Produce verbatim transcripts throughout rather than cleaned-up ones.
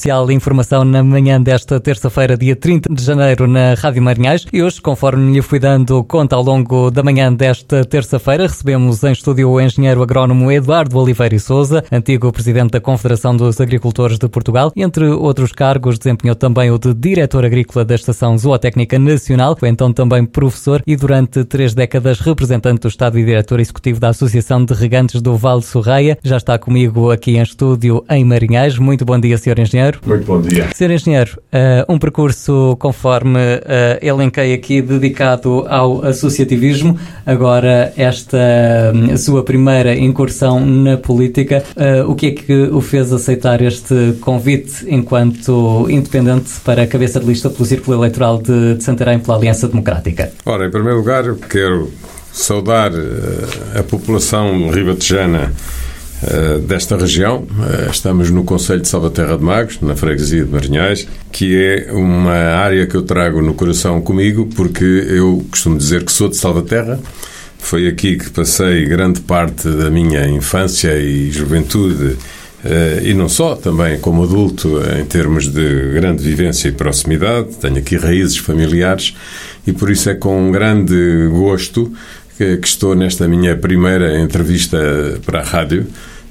especial Informação na manhã desta terça-feira, dia trinta de janeiro, na Rádio Marinhais. E hoje, conforme lhe fui dando conta ao longo da manhã desta terça-feira, recebemos em estúdio o engenheiro agrónomo Eduardo Oliveira e Sousa, antigo presidente da Confederação dos Agricultores de Portugal. Entre outros cargos, desempenhou também o de diretor agrícola da Estação Zootécnica Nacional, foi então também professor e durante três décadas representante do Estado e diretor executivo da Associação de Regantes do Vale de Sorreia. Já está comigo aqui em estúdio em Marinhais. Muito bom dia, senhor Engenheiro. Muito bom dia. senhor Engenheiro, uh, um percurso conforme uh, elenquei aqui dedicado ao associativismo. Agora, esta uh, sua primeira incursão na política, uh, o que é que o fez aceitar este convite enquanto independente para a cabeça de lista pelo Círculo Eleitoral de, de Santarém pela Aliança Democrática? Ora, em primeiro lugar, eu quero saudar uh, a população ribatejana uh, desta região. Uh, estamos no concelho de Salvaterra de Magos, na freguesia de Marinhais, que é uma área que eu trago no coração comigo, porque eu costumo dizer que sou de Salvaterra. Foi aqui que passei grande parte da minha infância e juventude, uh, e não só, também como adulto, em termos de grande vivência e proximidade. Tenho aqui raízes familiares e por isso é com um grande gosto que, que estou nesta minha primeira entrevista para a rádio,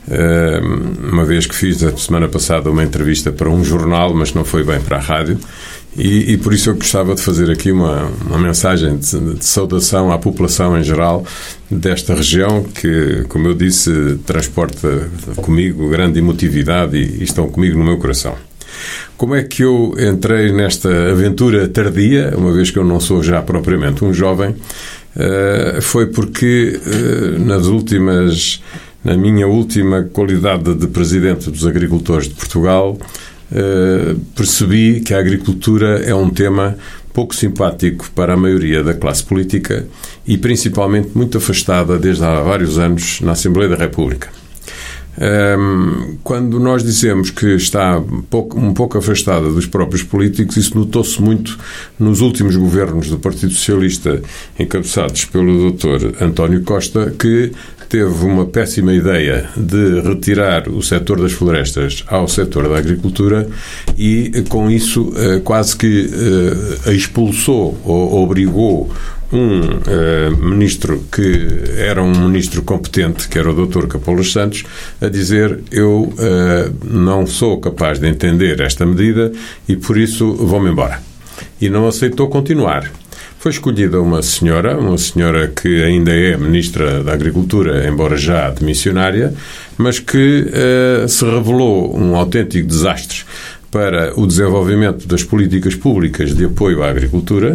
uma vez que fiz a semana passada uma entrevista para um jornal, mas não foi bem para a rádio, e, e por isso eu gostava de fazer aqui uma, uma mensagem de, de saudação à população em geral desta região que, como eu disse, transporta comigo grande emotividade e, e estão comigo no meu coração. Como é que eu entrei nesta aventura tardia, uma vez que eu não sou já propriamente um jovem? Uh, foi porque uh, nas últimas, na minha última qualidade de presidente dos agricultores de Portugal, uh, percebi que a agricultura é um tema pouco simpático para a maioria da classe política e principalmente muito afastada desde há vários anos na Assembleia da República. Um, quando nós dizemos que está um pouco, um pouco afastada dos próprios políticos, isso notou-se muito nos últimos governos do Partido Socialista, encabeçados pelo doutor António Costa, que teve uma péssima ideia de retirar o setor das florestas ao setor da agricultura e, com isso, quase que a expulsou ou obrigou um uh, ministro que era um ministro competente, que era o doutor Capolas Santos, a dizer: eu uh, não sou capaz de entender esta medida e por isso vou-me embora. E não aceitou continuar. Foi escolhida uma senhora, uma senhora que ainda é ministra da Agricultura, embora já demissionária, mas que uh, se revelou um autêntico desastre para o desenvolvimento das políticas públicas de apoio à agricultura,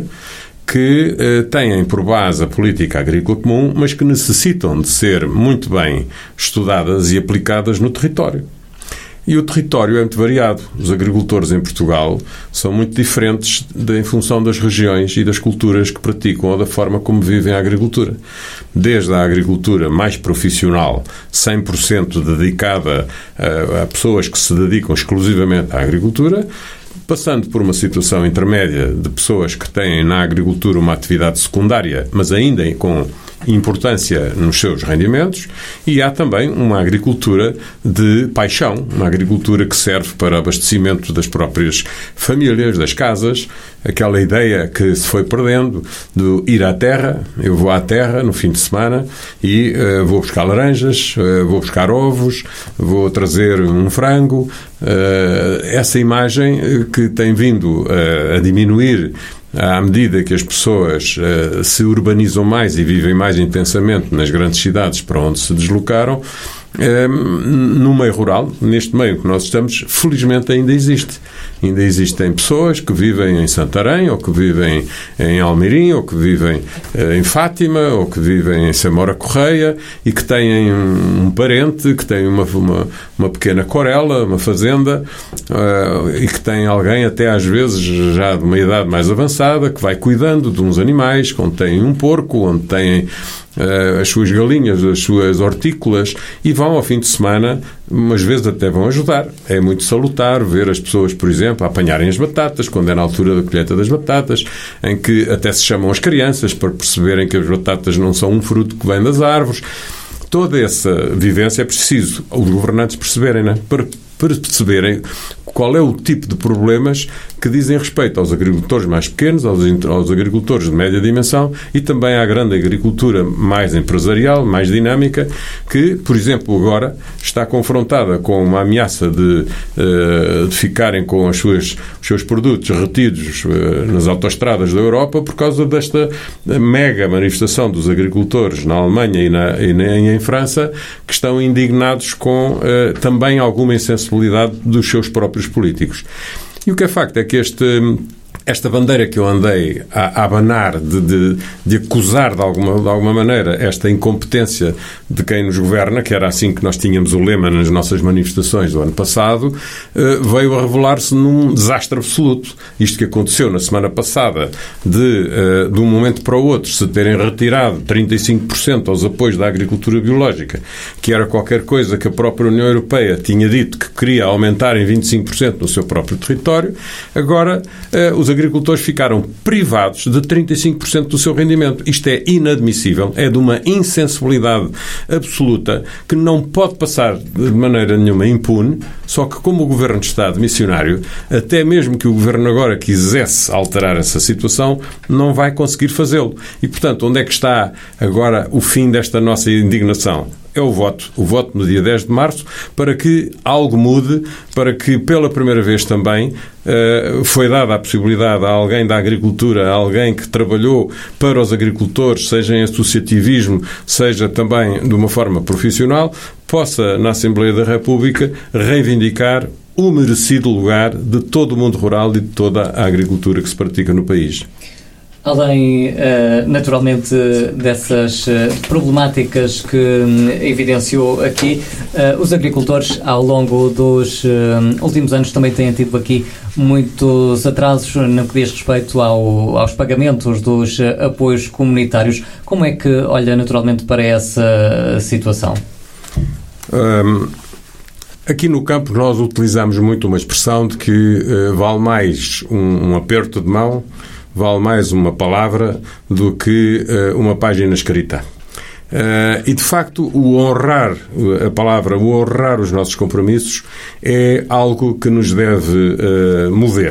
que eh, têm por base a política agrícola comum, mas que necessitam de ser muito bem estudadas e aplicadas no território. E o território é muito variado. Os agricultores em Portugal são muito diferentes de, em função das regiões e das culturas que praticam ou da forma como vivem a agricultura. Desde a agricultura mais profissional, cem por cento dedicada a, a pessoas que se dedicam exclusivamente à agricultura, passando por uma situação intermédia de pessoas que têm na agricultura uma atividade secundária, mas ainda com importância nos seus rendimentos, e há também uma agricultura de paixão, uma agricultura que serve para abastecimento das próprias famílias, das casas, aquela ideia que se foi perdendo de ir à terra. Eu vou à terra no fim de semana e uh, vou buscar laranjas, uh, vou buscar ovos, vou trazer um frango. Uh, essa imagem que tem vindo uh, a diminuir à medida que as pessoas uh, se urbanizam mais e vivem mais intensamente nas grandes cidades para onde se deslocaram, uh, no meio rural, neste meio que nós estamos, felizmente ainda existe. Ainda existem pessoas que vivem em Santarém, ou que vivem em Almeirim, ou que vivem uh, em Fátima, ou que vivem em Samora Correia, e que têm um, um parente, que tem uma, uma, uma pequena corela, uma fazenda, uh, e que tem alguém, até às vezes já de uma idade mais avançada, que vai cuidando de uns animais, onde tem um porco, onde tem uh, as suas galinhas, as suas hortícolas, e vão ao fim de semana, umas vezes até vão ajudar. É muito salutar ver as pessoas, por exemplo, a apanharem as batatas, quando é na altura da colheita das batatas, em que até se chamam as crianças para perceberem que as batatas não são um fruto que vem das árvores. Toda essa vivência é preciso os governantes perceberem, não é? Para perceberem qual é o tipo de problemas que dizem respeito aos agricultores mais pequenos, aos, aos agricultores de média dimensão e também à grande agricultura mais empresarial, mais dinâmica, que, por exemplo, agora está confrontada com uma ameaça de, de ficarem com as suas, os seus produtos retidos nas autoestradas da Europa por causa desta mega manifestação dos agricultores na Alemanha e, na, e, na, e em França, que estão indignados com uh, também alguma insensibilidade dos seus próprios políticos. E o que é facto é que este... Esta bandeira que eu andei a, a abanar de, de, de acusar de alguma, de alguma maneira esta incompetência de quem nos governa, que era assim que nós tínhamos o lema nas nossas manifestações do ano passado, eh, veio a revelar-se num desastre absoluto. Isto que aconteceu na semana passada, de, eh, de um momento para o outro, se terem retirado trinta e cinco por cento aos apoios da agricultura biológica, que era qualquer coisa que a própria União Europeia tinha dito que queria aumentar em vinte e cinco por cento no seu próprio território, agora eh, os agricultores ficaram privados de trinta e cinco por cento do seu rendimento. Isto é inadmissível, é de uma insensibilidade absoluta que não pode passar de maneira nenhuma impune, só que como o Governo de Estado missionário, até mesmo que o Governo agora quisesse alterar essa situação, não vai conseguir fazê-lo. E, portanto, onde é que está agora o fim desta nossa indignação? É o voto. O voto no dia dez de março, para que algo mude, para que pela primeira vez também uh, foi dada a possibilidade a alguém da agricultura, a alguém que trabalhou para os agricultores, seja em associativismo, seja também de uma forma profissional, possa, na Assembleia da República, reivindicar o merecido lugar de todo o mundo rural e de toda a agricultura que se pratica no país. Além, naturalmente, dessas problemáticas que evidenciou aqui, os agricultores, ao longo dos últimos anos, também têm tido aqui muitos atrasos no que diz respeito ao, aos pagamentos dos apoios comunitários. Como é que olha, naturalmente, para essa situação? Um, aqui no campo nós utilizamos muito uma expressão de que uh, vale mais um, um aperto de mão, vale mais uma palavra do que uh, uma página escrita. Uh, e, de facto, o honrar a palavra, o honrar os nossos compromissos é algo que nos deve uh, mover.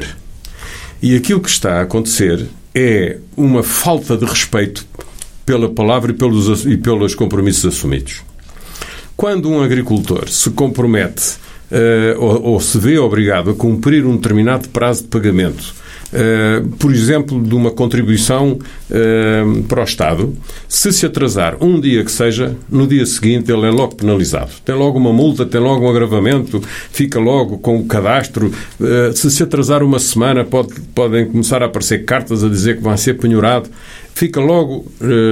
E aquilo que está a acontecer é uma falta de respeito pela palavra e pelos, e pelos compromissos assumidos. Quando um agricultor se compromete uh, ou, ou se vê obrigado a cumprir um determinado prazo de pagamento, Uh, por exemplo, de uma contribuição uh, para o Estado, se se atrasar um dia que seja, no dia seguinte ele é logo penalizado. Tem logo uma multa, tem logo um agravamento, fica logo com o cadastro. Uh, se se atrasar uma semana, pode, podem começar a aparecer cartas a dizer que vai ser penhorado. Fica logo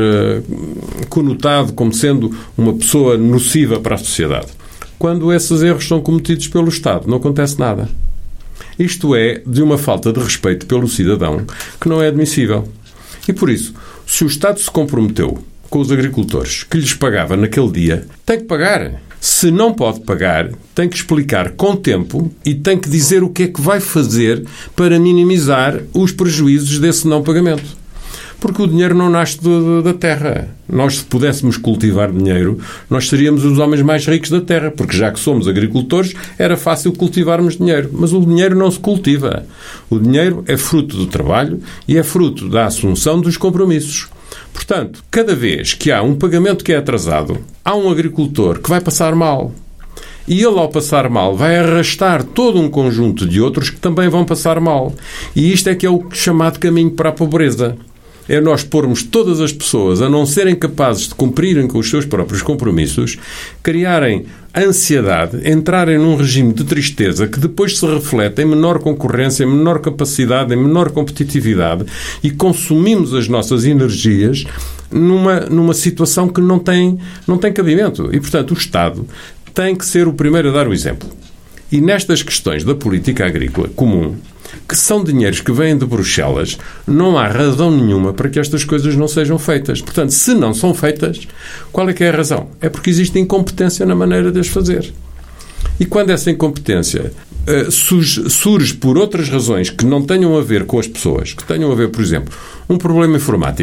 uh, conotado como sendo uma pessoa nociva para a sociedade. Quando esses erros são cometidos pelo Estado, não acontece nada. Isto é de uma falta de respeito pelo cidadão que não é admissível. E por isso, se o Estado se comprometeu com os agricultores que lhes pagava naquele dia, tem que pagar. Se não pode pagar, tem que explicar com tempo e tem que dizer o que é que vai fazer para minimizar os prejuízos desse não pagamento. Porque o dinheiro não nasce do, da terra. Nós, se pudéssemos cultivar dinheiro, nós seríamos os homens mais ricos da terra, porque já que somos agricultores, era fácil cultivarmos dinheiro. Mas o dinheiro não se cultiva. O dinheiro é fruto do trabalho e é fruto da assunção dos compromissos. Portanto, cada vez que há um pagamento que é atrasado, há um agricultor que vai passar mal. E ele, ao passar mal, vai arrastar todo um conjunto de outros que também vão passar mal. E isto é que é o chamado caminho para a pobreza. É nós pormos todas as pessoas a não serem capazes de cumprirem com os seus próprios compromissos, criarem ansiedade, entrarem num regime de tristeza que depois se reflete em menor concorrência, em menor capacidade, em menor competitividade e consumimos as nossas energias numa, numa situação que não tem, não tem cabimento. E, portanto, o Estado tem que ser o primeiro a dar o exemplo. E nestas questões da política agrícola comum, que são dinheiros que vêm de Bruxelas, não há razão nenhuma para que estas coisas não sejam feitas. Portanto, se não são feitas, qual é que é a razão? É porque existe incompetência na maneira de as fazer. E quando essa incompetência uh, surge, surge por outras razões que não tenham a ver com as pessoas, que tenham a ver, por exemplo, um problema informático,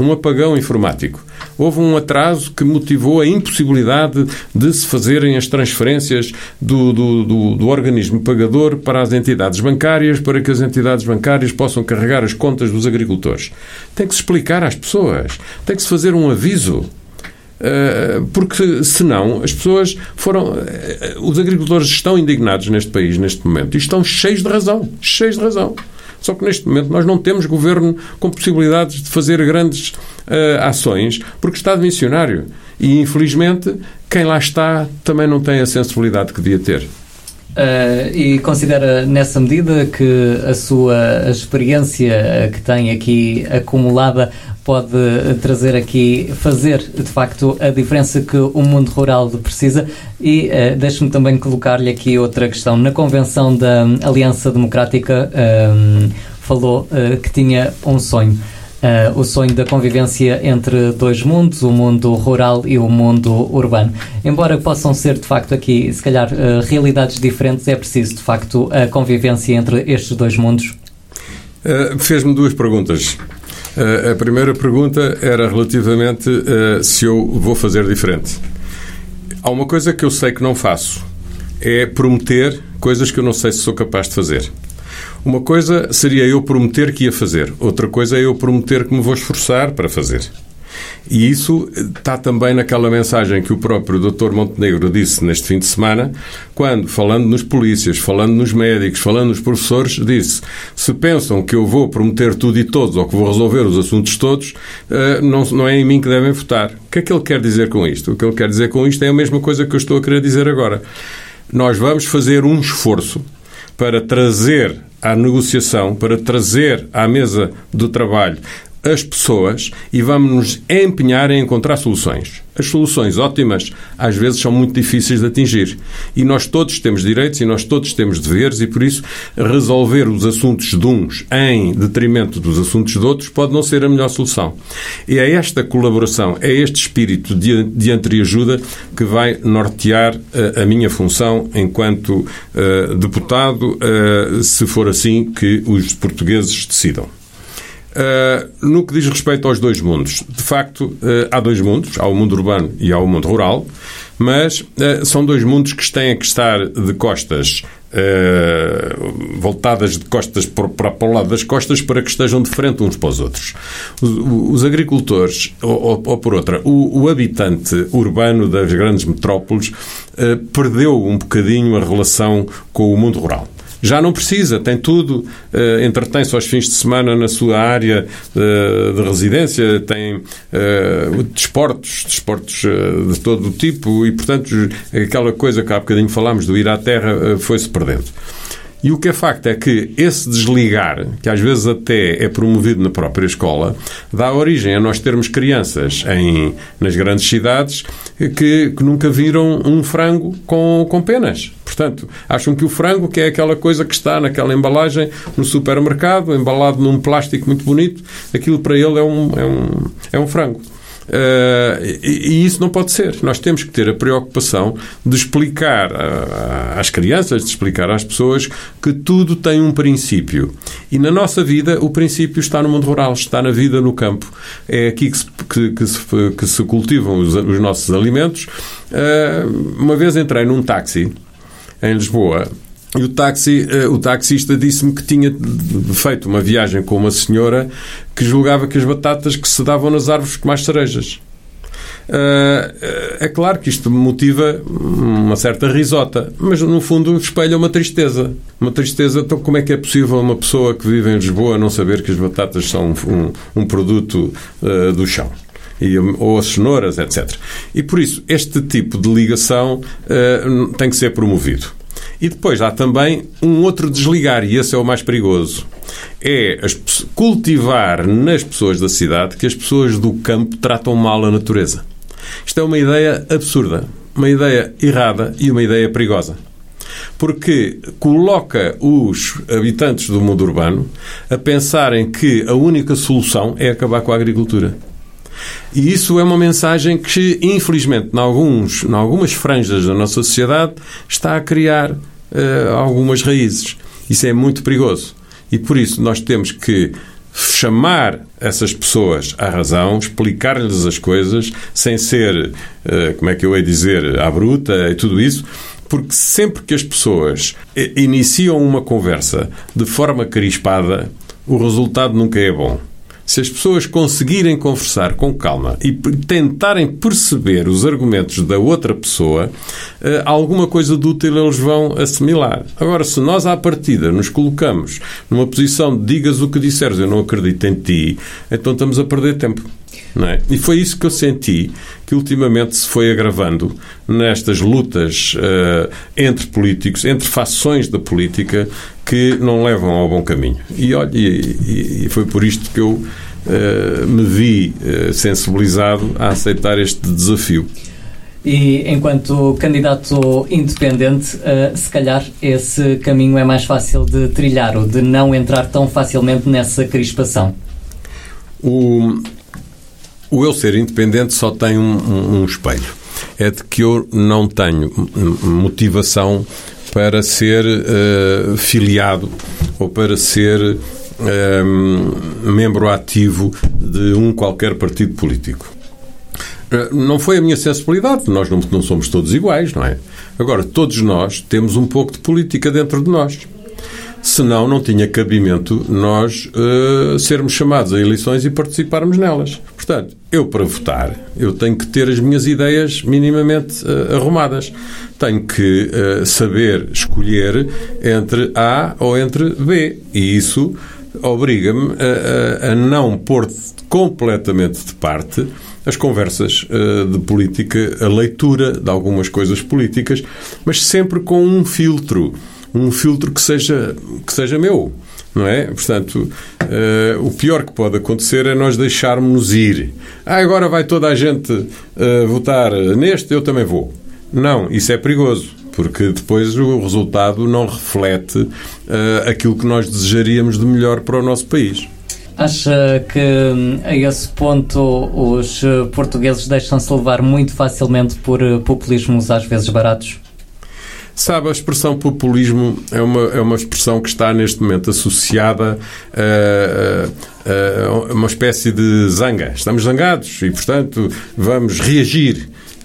um apagão informático. Houve um atraso que motivou a impossibilidade de se fazerem as transferências do, do, do, do organismo pagador para as entidades bancárias, para que as entidades bancárias possam carregar as contas dos agricultores. Tem que se explicar às pessoas, tem que se fazer um aviso. Porque, senão, as pessoas foram... Os agricultores estão indignados neste país, neste momento, e estão cheios de razão. Cheios de razão. Só que, neste momento, nós não temos governo com possibilidades de fazer grandes uh, ações, porque está de missionário. E, infelizmente, quem lá está também não tem a sensibilidade que devia ter. Uh, e considera nessa medida que a sua experiência que tem aqui acumulada pode trazer aqui, fazer de facto a diferença que o mundo rural precisa? E uh, deixe-me também colocar-lhe aqui outra questão. Na convenção da Aliança Democrática um, falou uh, que tinha um sonho. Uh, o sonho da convivência entre dois mundos, o mundo rural e o mundo urbano. Embora possam ser, de facto, aqui, se calhar, uh, realidades diferentes, é preciso, de facto, a convivência entre estes dois mundos? Uh, fez-me duas perguntas. Uh, a primeira pergunta era relativamente uh, se eu vou fazer diferente. Há uma coisa que eu sei que não faço, é prometer coisas que eu não sei se sou capaz de fazer. Uma coisa seria eu prometer que ia fazer. Outra coisa é eu prometer que me vou esforçar para fazer. E isso está também naquela mensagem que o próprio doutor Montenegro disse neste fim de semana, quando, falando nos polícias, falando nos médicos, falando nos professores, disse: se pensam que eu vou prometer tudo e todos ou que vou resolver os assuntos todos, não, não é em mim que devem votar. O que é que ele quer dizer com isto? O que ele quer dizer com isto é a mesma coisa que eu estou a querer dizer agora. Nós vamos fazer um esforço para trazer à negociação, para trazer à mesa do trabalho as pessoas e vamos nos empenhar em encontrar soluções. As soluções ótimas às vezes são muito difíceis de atingir e nós todos temos direitos e nós todos temos deveres e por isso resolver os assuntos de uns em detrimento dos assuntos de outros pode não ser a melhor solução. E é esta colaboração, é este espírito de, de entreajuda que vai nortear a, a minha função enquanto uh, deputado, uh, se for assim que os portugueses decidam. Uh, no que diz respeito aos dois mundos, de facto, uh, há dois mundos, há o mundo urbano e há o mundo rural, mas uh, são dois mundos que têm que estar de costas, uh, voltadas de costas para, para o lado das costas para que estejam de frente uns para os outros. Os, os agricultores, ou, ou, ou por outra, o, o habitante urbano das grandes metrópoles uh, perdeu um bocadinho a relação com o mundo rural. Já não precisa, tem tudo, uh, entretém-se aos fins de semana na sua área uh, de residência, tem uh, desportos, desportos uh, de todo o tipo e, portanto, aquela coisa que há bocadinho falámos do ir à terra uh, foi-se perdendo. E o que é facto é que esse desligar, que às vezes até é promovido na própria escola, dá origem a nós termos crianças em, nas grandes cidades que, que nunca viram um frango com, com penas. Portanto, acham que o frango, que é aquela coisa que está naquela embalagem no supermercado, embalado num plástico muito bonito, aquilo para ele é um, é um, é um frango. Uh, e, e isso não pode ser. Nós temos que ter a preocupação de explicar uh, às crianças, de explicar às pessoas que tudo tem um princípio. E na nossa vida o princípio está no mundo rural, está na vida no campo. É aqui que se, que, que se, que se cultivam os, os nossos alimentos. Uh, uma vez entrei num táxi em Lisboa e o, táxi, o taxista disse-me que tinha feito uma viagem com uma senhora que julgava que as batatas que se davam nas árvores com mais cerejas. É claro que isto motiva uma certa risota, mas no fundo espelha uma tristeza. Uma tristeza, então como é que é possível uma pessoa que vive em Lisboa não saber que as batatas são um, um produto uh, do chão? E, ou as cenouras, etcétera. E por isso, este tipo de ligação uh, tem que ser promovido. E depois há também um outro desligar, e esse é o mais perigoso. É as, cultivar nas pessoas da cidade que as pessoas do campo tratam mal a natureza. Isto é uma ideia absurda, uma ideia errada e uma ideia perigosa. Porque coloca os habitantes do mundo urbano a pensarem que a única solução é acabar com a agricultura. E isso é uma mensagem que, infelizmente, em, alguns, em algumas franjas da nossa sociedade, está a criar uh, algumas raízes. Isso é muito perigoso. E, por isso, nós temos que chamar essas pessoas à razão, explicar-lhes as coisas, sem ser, como é que eu hei dizer, à bruta e tudo isso, porque sempre que as pessoas iniciam uma conversa de forma crispada, o resultado nunca é bom. Se as pessoas conseguirem conversar com calma e tentarem perceber os argumentos da outra pessoa, alguma coisa de útil eles vão assimilar. Agora, se nós à partida nos colocamos numa posição de digas o que disseres, eu não acredito em ti, então estamos a perder tempo. Não é? E foi isso que eu senti que ultimamente se foi agravando nestas lutas uh, entre políticos, entre fações da política que não levam ao bom caminho. E olha, e, e foi por isto que eu uh, me vi uh, sensibilizado a aceitar este desafio. E enquanto candidato independente, uh, se calhar esse caminho é mais fácil de trilhar, ou de não entrar tão facilmente nessa crispação. O... O eu ser independente só tem um, um, um espelho. É de que eu não tenho motivação para ser uh, filiado ou para ser uh, membro ativo de um qualquer partido político. Uh, não foi a minha sensibilidade. Nós não, não somos todos iguais, não é? Agora, todos nós temos um pouco de política dentro de nós. Senão não tinha cabimento nós uh, sermos chamados a eleições e participarmos nelas. Portanto, eu para votar, eu tenho que ter as minhas ideias minimamente uh, arrumadas. Tenho que uh, saber escolher entre A ou entre B. E isso obriga-me a, a, a não pôr completamente de parte as conversas uh, de política, a leitura de algumas coisas políticas, mas sempre com um filtro. Um filtro que seja, que seja meu, não é? Portanto, uh, o pior que pode acontecer é nós deixarmos-nos ir. Ah, agora vai toda a gente uh, votar neste, eu também vou. Não, isso é perigoso, porque depois o resultado não reflete uh, aquilo que nós desejaríamos de melhor para o nosso país. Acha que a esse ponto os portugueses deixam-se levar muito facilmente por populismos às vezes baratos? Sabe, a expressão populismo é uma, é uma expressão que está neste momento associada a, a, a uma espécie de zanga. Estamos zangados e, portanto, vamos reagir.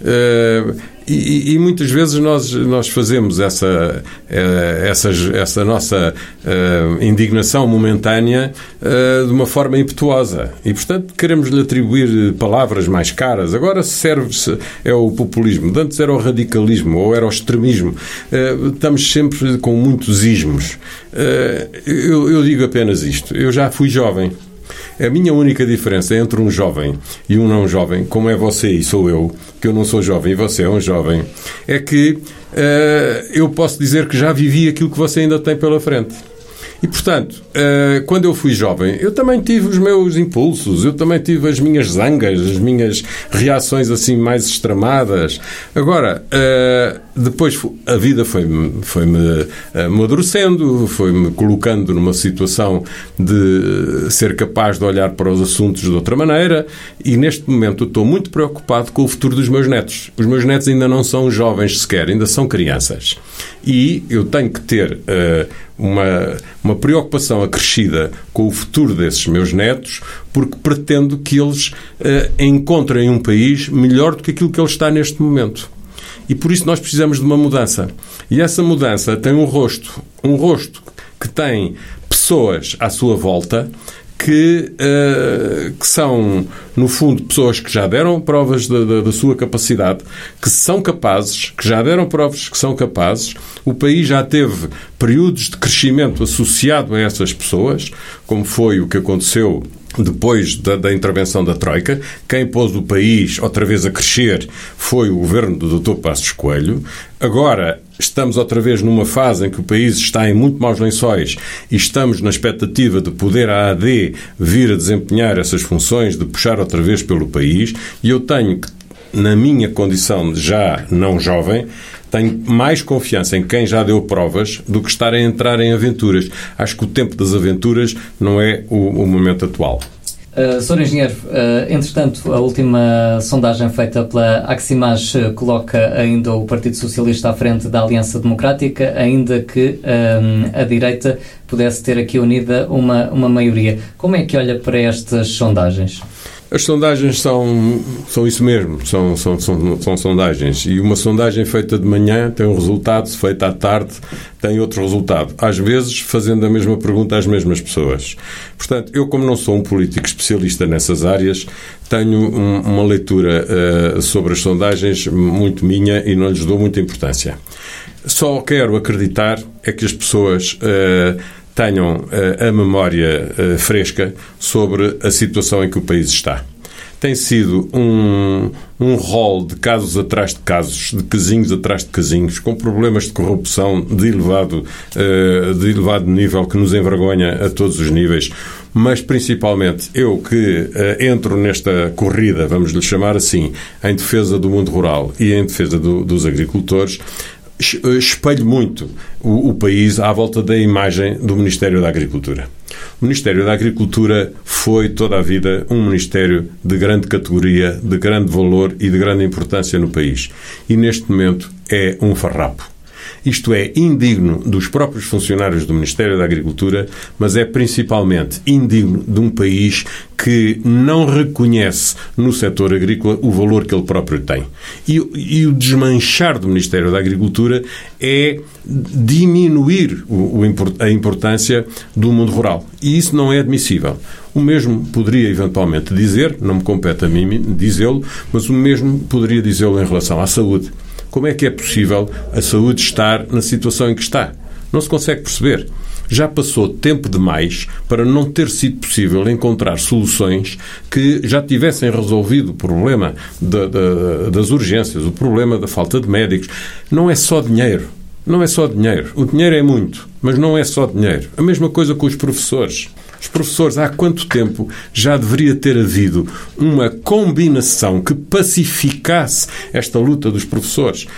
E, e muitas vezes nós, nós fazemos essa, essa, essa nossa uh, indignação momentânea uh, de uma forma impetuosa. E, portanto, queremos-lhe atribuir palavras mais caras. Agora serve-se, é o populismo. Antes era o radicalismo ou era o extremismo. Uh, estamos sempre com muitos ismos. Uh, eu, eu digo apenas isto. Eu já fui jovem. A minha única diferença entre um jovem e um não jovem, como é você e sou eu, que eu não sou jovem e você é um jovem, é que uh, eu posso dizer que já vivi aquilo que você ainda tem pela frente. E, portanto, uh, quando eu fui jovem, eu também tive os meus impulsos, eu também tive as minhas zangas, as minhas reações assim mais extremadas. Agora, uh, depois a vida foi-me foi-me amadurecendo, foi-me colocando numa situação de ser capaz de olhar para os assuntos de outra maneira e, neste momento, eu estou muito preocupado com o futuro dos meus netos. Os meus netos ainda não são jovens sequer, ainda são crianças. E eu tenho que ter uh, uma, uma preocupação acrescida com o futuro desses meus netos, porque pretendo que eles uh, encontrem um país melhor do que aquilo que ele está neste momento. E por isso nós precisamos de uma mudança. E essa mudança tem um rosto, um rosto que tem pessoas à sua volta que, uh, que são, no fundo, pessoas que já deram provas da, da, da sua capacidade, que são capazes, que já deram provas que são capazes. O país já teve períodos de crescimento associado a essas pessoas, como foi o que aconteceu depois da, da intervenção da Troika. Quem pôs o país outra vez a crescer foi o governo do doutor Passos Coelho. Agora estamos outra vez numa fase em que o país está em muito maus lençóis e estamos na expectativa de poder a AD vir a desempenhar essas funções, de puxar outra vez pelo país. E eu tenho que, na minha condição de já não jovem, tenho mais confiança em quem já deu provas do que estar a entrar em aventuras. Acho que o tempo das aventuras não é o, o momento atual. Uh, senhor Engenheiro, uh, entretanto, a última sondagem feita pela Aximage uh, coloca ainda o Partido Socialista à frente da Aliança Democrática, ainda que um, a direita pudesse ter aqui unida uma, uma maioria. Como é que olha para estas sondagens? As sondagens são, são isso mesmo, são, são, são, são sondagens. E uma sondagem feita de manhã tem um resultado, feita à tarde tem outro resultado. Às vezes fazendo a mesma pergunta às mesmas pessoas. Portanto, eu como não sou um político especialista nessas áreas, tenho um, uma leitura uh, sobre as sondagens muito minha e não lhes dou muita importância. Só quero acreditar é que as pessoas... Uh, tenham uh, a memória uh, fresca sobre a situação em que o país está. Tem sido um, um rol de casos atrás de casos, de casinhos atrás de casinhos, com problemas de corrupção de elevado, uh, de elevado nível que nos envergonha a todos os níveis, mas principalmente eu que uh, entro nesta corrida, vamos lhe chamar assim, em defesa do mundo rural e em defesa do, dos agricultores, espelho muito o, o país à volta da imagem do Ministério da Agricultura. O Ministério da Agricultura foi toda a vida um ministério de grande categoria, de grande valor e de grande importância no país. E neste momento é um farrapo. Isto é indigno dos próprios funcionários do Ministério da Agricultura, mas é principalmente indigno de um país que não reconhece no setor agrícola o valor que ele próprio tem. E, e o desmanchar do Ministério da Agricultura é diminuir o, o, a importância do mundo rural. E isso não é admissível. O mesmo poderia eventualmente dizer, não me compete a mim dizê-lo, mas o mesmo poderia dizê-lo em relação à saúde. Como é que é possível a saúde estar na situação em que está? Não se consegue perceber. Já passou tempo demais para não ter sido possível encontrar soluções que já tivessem resolvido o problema de, de, das urgências, o problema da falta de médicos. Não é só dinheiro. Não é só dinheiro. O dinheiro é muito, mas não é só dinheiro. A mesma coisa com os professores. Os professores, há quanto tempo já deveria ter havido uma combinação que pacificasse esta luta dos professores?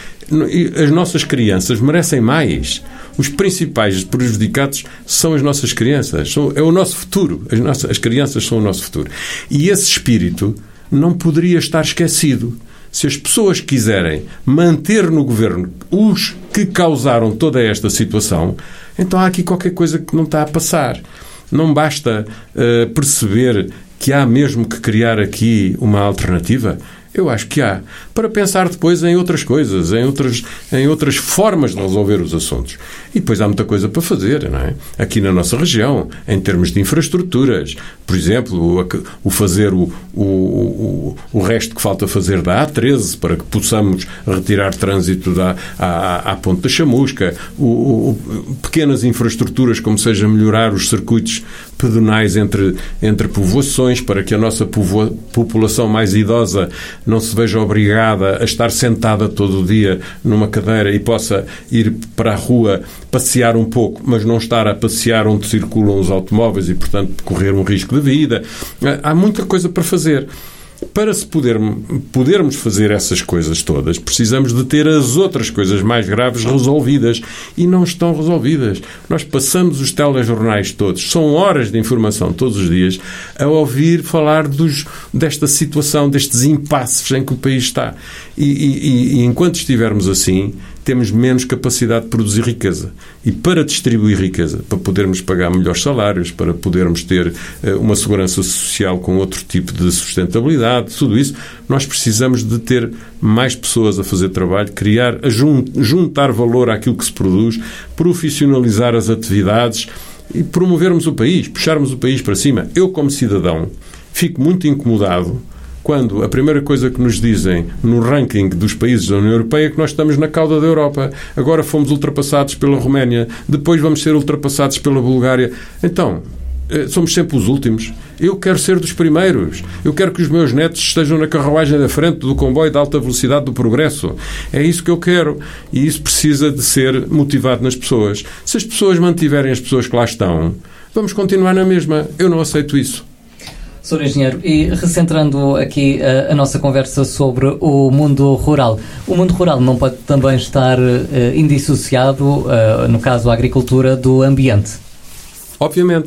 As nossas crianças merecem mais. Os principais prejudicados são as nossas crianças. É o nosso futuro. As, nossas, as crianças são o nosso futuro. E esse espírito não poderia estar esquecido. Se as pessoas quiserem manter no governo os que causaram toda esta situação, então há aqui qualquer coisa que não está a passar. Não basta uh, perceber que há mesmo que criar aqui uma alternativa? Eu acho que há. Para pensar depois em outras coisas, em outras, em outras formas de resolver os assuntos. E depois há muita coisa para fazer, não é? Aqui na nossa região, em termos de infraestruturas. Por exemplo, o, o fazer o, o, o, o resto que falta fazer da A treze, para que possamos retirar trânsito da, à, à Ponte da Chamusca. O, o, pequenas infraestruturas, como seja melhorar os circuitos pedonais entre, entre povoações, para que a nossa povoa, população mais idosa não se veja obrigada a estar sentada todo o dia numa cadeira e possa ir para a rua passear um pouco, mas não estar a passear onde circulam os automóveis e, portanto, correr um risco de vida. Há muita coisa para fazer. Para se poder, podermos fazer essas coisas todas, precisamos de ter as outras coisas mais graves resolvidas. E não estão resolvidas. Nós passamos os telejornais todos, são horas de informação todos os dias, a ouvir falar dos, desta situação, destes impasses em que o país está. E, e, e enquanto estivermos assim, temos menos capacidade de produzir riqueza. E para distribuir riqueza, para podermos pagar melhores salários, para podermos ter uh, uma segurança social com outro tipo de sustentabilidade, tudo isso, nós precisamos de ter mais pessoas a fazer trabalho, criar, a jun- juntar valor àquilo que se produz, profissionalizar as atividades e promovermos o país, puxarmos o país para cima. Eu, como cidadão, fico muito incomodado quando a primeira coisa que nos dizem no ranking dos países da União Europeia é que nós estamos na cauda da Europa. Agora fomos ultrapassados pela Roménia, depois vamos ser ultrapassados pela Bulgária. Então, somos sempre os últimos. Eu quero ser dos primeiros. Eu quero que os meus netos estejam na carruagem da frente do comboio de alta velocidade do progresso. É isso que eu quero. E isso precisa de ser motivado nas pessoas. Se as pessoas mantiverem as pessoas que lá estão, vamos continuar na mesma. Eu não aceito isso. senhor Engenheiro, e recentrando aqui a, a nossa conversa sobre o mundo rural, o mundo rural não pode também estar uh, indissociado, uh, no caso a agricultura, do ambiente? Obviamente.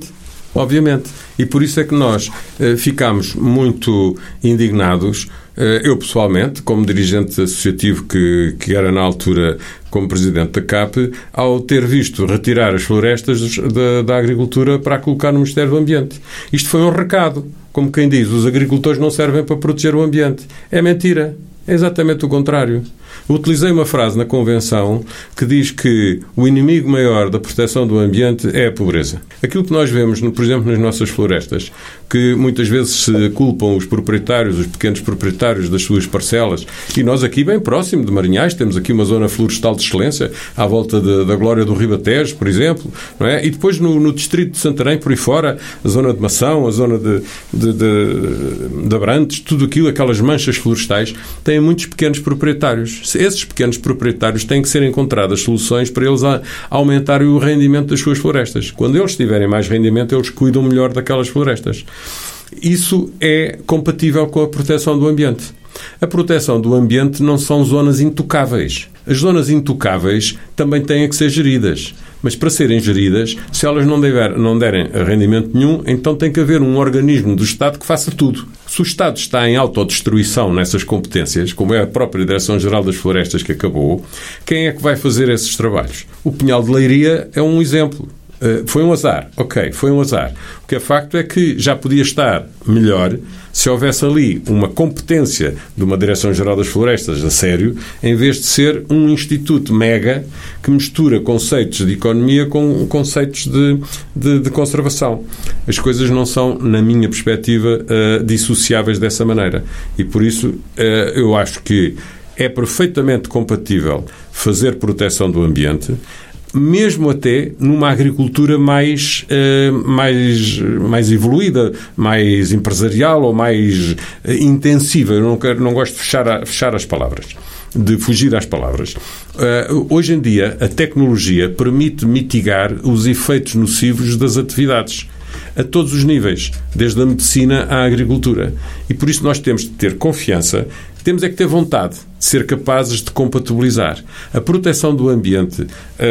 obviamente. E por isso é que nós uh, ficámos muito indignados, uh, eu pessoalmente, como dirigente associativo que, que era na altura como presidente da C A P, ao ter visto retirar as florestas da, da agricultura para colocar no Ministério do Ambiente. Isto foi um recado. Como quem diz, os agricultores não servem para proteger o ambiente. É mentira. É exatamente o contrário. Utilizei uma frase na Convenção que diz que o inimigo maior da proteção do ambiente é a pobreza. Aquilo que nós vemos, por exemplo, nas nossas florestas, que muitas vezes se culpam os proprietários, os pequenos proprietários das suas parcelas, e nós aqui bem próximo de Marinhais temos aqui uma zona florestal de excelência, à volta de, da Glória do Ribatejo, por exemplo, não é? E depois no, no distrito de Santarém, por aí fora, a zona de Mação, a zona de, de, de, de Abrantes, tudo aquilo, aquelas manchas florestais, têm muitos pequenos proprietários. Esses pequenos proprietários têm que ser encontradas soluções para eles a, a aumentarem o rendimento das suas florestas. Quando eles tiverem mais rendimento, eles cuidam melhor daquelas florestas. Isso é compatível com a proteção do ambiente. A proteção do ambiente não são zonas intocáveis. As zonas intocáveis também têm que ser geridas. Mas para serem geridas, se elas não, dever, não derem rendimento nenhum, então tem que haver um organismo do Estado que faça tudo. Se o Estado está em autodestruição nessas competências, como é a própria Direção-Geral das Florestas que acabou, quem é que vai fazer esses trabalhos? O Pinhal de Leiria é um exemplo. Uh, foi um azar. Ok, foi um azar. O que é facto é que já podia estar melhor se houvesse ali uma competência de uma Direção-Geral das Florestas a sério, em vez de ser um instituto mega que mistura conceitos de economia com conceitos de, de, de conservação. As coisas não são, na minha perspectiva, uh, dissociáveis dessa maneira. E por isso uh, eu acho que é perfeitamente compatível fazer proteção do ambiente, mesmo até numa agricultura mais, uh, mais, mais evoluída, mais empresarial ou mais uh, intensiva. Eu não, quero, não gosto de fechar, a, fechar as palavras, de fugir às palavras. Uh, hoje em dia, a tecnologia permite mitigar os efeitos nocivos das atividades a todos os níveis, desde a medicina à agricultura. E por isso nós temos de ter confiança, temos é que ter vontade de ser capazes de compatibilizar a proteção do ambiente,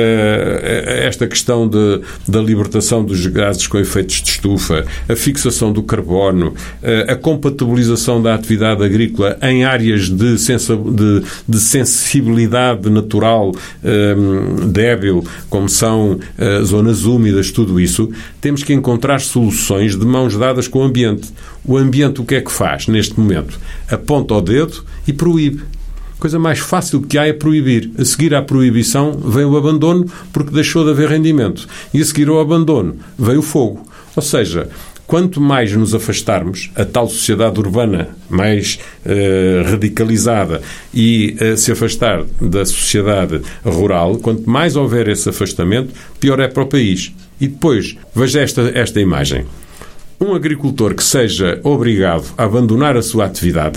esta questão de, da libertação dos gases com efeitos de estufa, a fixação do carbono, a compatibilização da atividade agrícola em áreas de, sensa, de, de sensibilidade natural um, débil, como são uh, zonas úmidas, tudo isso, temos que encontrar soluções de mãos dadas com o ambiente. O ambiente o que é que faz neste momento? Aponta o dedo e proíbe. A coisa mais fácil que há é proibir. A seguir à proibição vem o abandono porque deixou de haver rendimento. E a seguir ao abandono veio o fogo. Ou seja, quanto mais nos afastarmos, a tal sociedade urbana mais uh, radicalizada e uh, se afastar da sociedade rural, quanto mais houver esse afastamento, pior é para o país. E depois, veja esta, esta imagem. Um agricultor que seja obrigado a abandonar a sua atividade,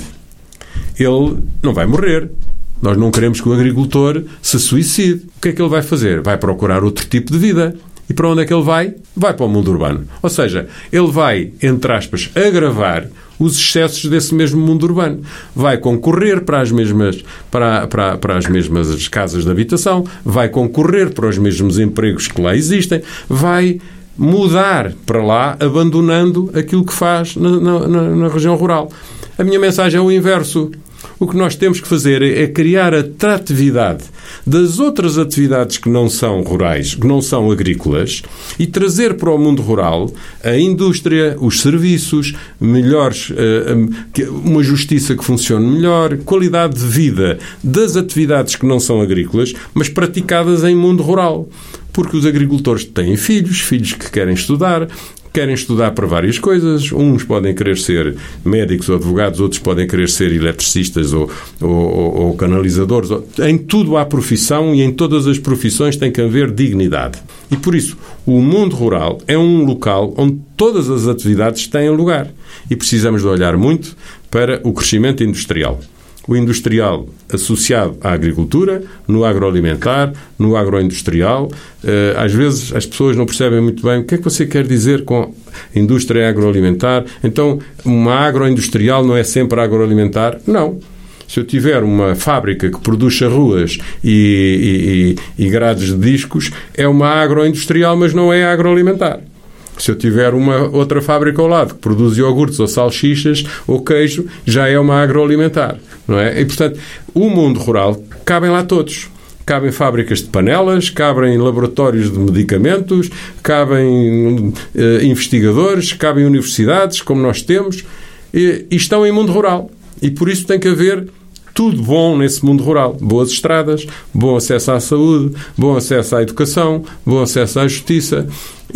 ele não vai morrer. Nós não queremos que o agricultor se suicide. O que é que ele vai fazer? Vai procurar outro tipo de vida. E para onde é que ele vai? Vai para o mundo urbano. Ou seja, ele vai, entre aspas, agravar os excessos desse mesmo mundo urbano. Vai concorrer para as mesmas, para, para, para as mesmas casas de habitação, vai concorrer para os mesmos empregos que lá existem, vai mudar para lá, abandonando aquilo que faz na, na, na região rural. A minha mensagem é o inverso. O que nós temos que fazer é criar atratividade das outras atividades que não são rurais, que não são agrícolas, e trazer para o mundo rural a indústria, os serviços, melhores, uma justiça que funcione melhor, qualidade de vida das atividades que não são agrícolas, mas praticadas em mundo rural. Porque os agricultores têm filhos, filhos que querem estudar, querem estudar para várias coisas. Uns podem querer ser médicos ou advogados, outros podem querer ser eletricistas ou, ou, ou canalizadores. Em tudo há profissão e em todas as profissões tem que haver dignidade. E por isso, o mundo rural é um local onde todas as atividades têm lugar. E precisamos de olhar muito para o crescimento industrial. O industrial associado à agricultura, no agroalimentar, no agroindustrial. Às vezes as pessoas não percebem muito bem o que é que você quer dizer com indústria agroalimentar. Então, uma agroindustrial não é sempre agroalimentar? Não. Se eu tiver uma fábrica que produz charruas e, e, e grades de discos, é uma agroindustrial, mas não é agroalimentar. Se eu tiver uma outra fábrica ao lado que produz iogurtes ou salsichas ou queijo, já é uma agroalimentar, não é? E, portanto, o mundo rural cabem lá todos. Cabem fábricas de panelas, cabem laboratórios de medicamentos, cabem eh, investigadores, cabem universidades, como nós temos, e, e estão em mundo rural. E por isso tem que haver tudo bom nesse mundo rural. Boas estradas, bom acesso à saúde, bom acesso à educação, bom acesso à justiça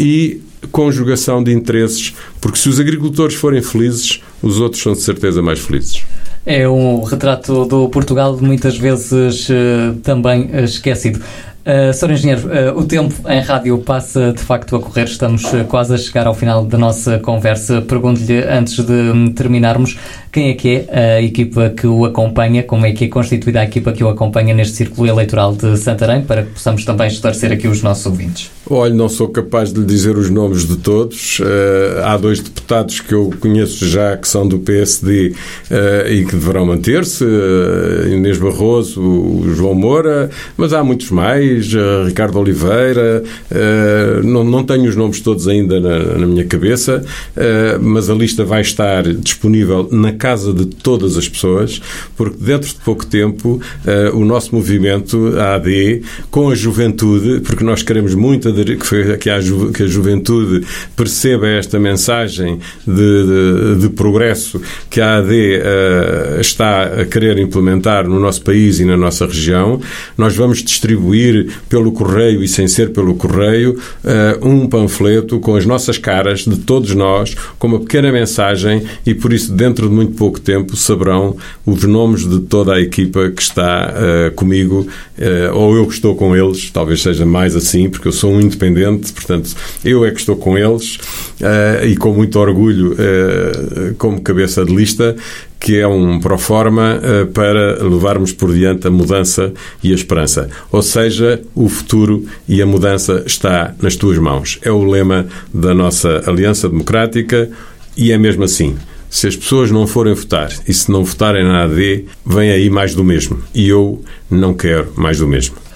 e conjugação de interesses, porque se os agricultores forem felizes, os outros são de certeza mais felizes. É um retrato do Portugal muitas vezes uh, também uh, esquecido. Uh, senhor Engenheiro, uh, o tempo em rádio passa de facto a correr, estamos uh, quase a chegar ao final da nossa conversa. Pergunto-lhe, antes de um, terminarmos, quem é que é a equipa que o acompanha, como é que é constituída a equipa que o acompanha neste círculo eleitoral de Santarém, para que possamos também esclarecer aqui os nossos ouvintes. Olha, não sou capaz de lhe dizer os nomes de todos. Uh, há dois deputados que eu conheço já que são do P S D uh, e que deverão manter-se, uh, Inês Barroso, o João Moura, mas há muitos mais, uh, Ricardo Oliveira, uh, não, não tenho os nomes todos ainda na, na minha cabeça, uh, mas a lista vai estar disponível na casa de todas as pessoas, porque dentro de pouco tempo uh, o nosso movimento, a A D, com a juventude, porque nós queremos muito aderir, que, foi, que, a, ju, que a juventude perceba esta mensagem de, de, de progresso que a A D uh, está a querer implementar no nosso país e na nossa região. Nós vamos distribuir pelo correio e sem ser pelo correio uh, um panfleto com as nossas caras de todos nós, com uma pequena mensagem, e por isso dentro de muito pouco tempo saberão os nomes de toda a equipa que está uh, comigo, uh, ou eu que estou com eles, talvez seja mais assim, porque eu sou um independente, portanto eu é que estou com eles, uh, e com muito orgulho uh, como cabeça de lista, que é um proforma uh, para levarmos por diante a mudança e a esperança. Ou seja, o futuro e a mudança está nas tuas mãos. É o lema da nossa Aliança Democrática e é mesmo assim. Se as pessoas não forem votar e se não votarem na A D, vem aí mais do mesmo. E eu não quero mais do mesmo.